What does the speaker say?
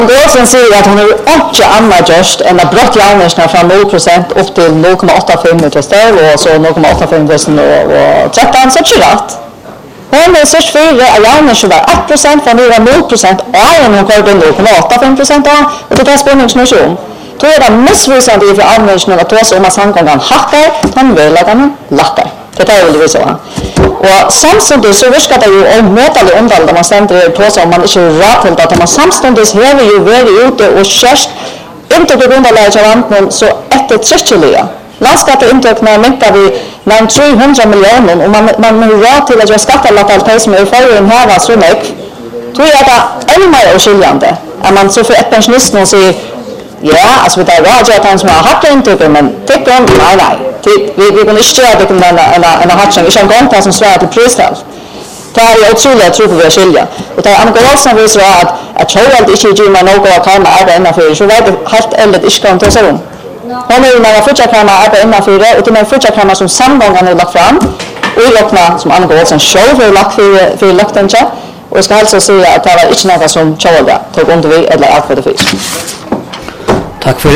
Gåsen säger att hon har inte annat just än att brott järnvägsna från 0% upp till 0,85 till stöv och så 0,85 och 13 så är det rätt. Hon är så fyra av järnvägsna var 1% för nu var 0% och hon körde 0,85% och det är spänningsnation. Då är det missvisande i för användningen att då så om man samgången hackar, den välagarna lackar. Det är väl det så. Och samtidigt så viskar det ju omåtlig omdal där man ständer på sig om man inte är rätt till att man samtidigt häver ju väldigt ute och kärst inte på grund av lägevanten så efter 30-liga. Landskatteintryckna mängtar vi närmare 300 miljoner och man har rätt till att göra skattelattal som är för en här så mycket. Då är det ännu mer oskiljande att man så för ett pensionist och säger ja, alltså vi tar råd att han som har haft intryck men tycker om, nej. Vi kan inte göra det en hatching, vi kan gå inte som svär till pristal. Det här är otroligt tro på vi skilja. Och det är Annika Olsson visar att Kjellvald inte ger mig något att kalla arbeta innanför, så var det helt ärligt inte kan ta sig om. Hon är när jag fortsätter kalla arbeta innanför det, och det är fortsätter kalla som samgången är lagt fram, och i lockna som Annika Olsson själv har lagt för lockten. Och jag ska alltså säga att det var inte något som Kjellvald tog under vi eller allt för det finns. Tack för